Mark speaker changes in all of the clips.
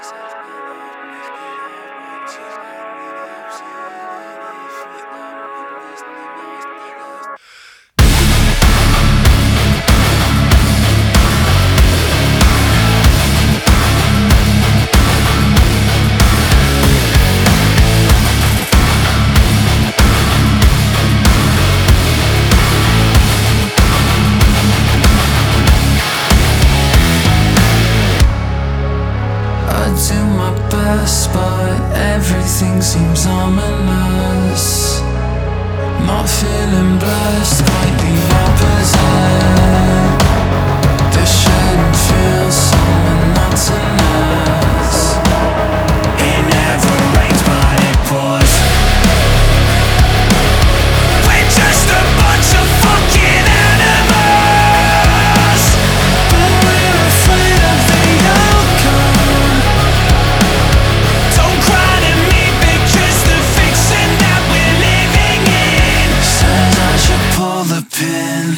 Speaker 1: do my best, but everything seems ominous. Not feeling blessed, quite the opposite. This shouldn't feel so monotonous. It never rains, but it pours. We're just a bunch of fucking animals, but we're afraid of the outcome. Don't cry to me, because the fiction that we're living in says I should pull the pin.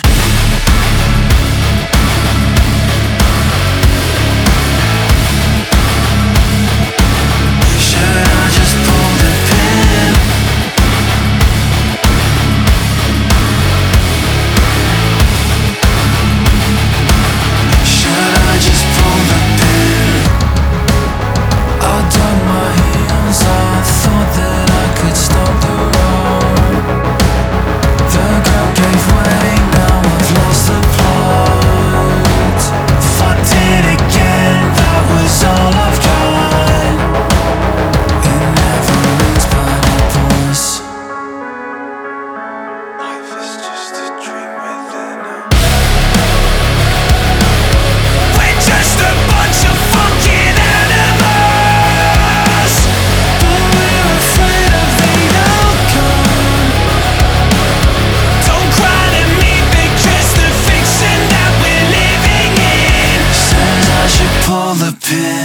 Speaker 1: Pull the pin.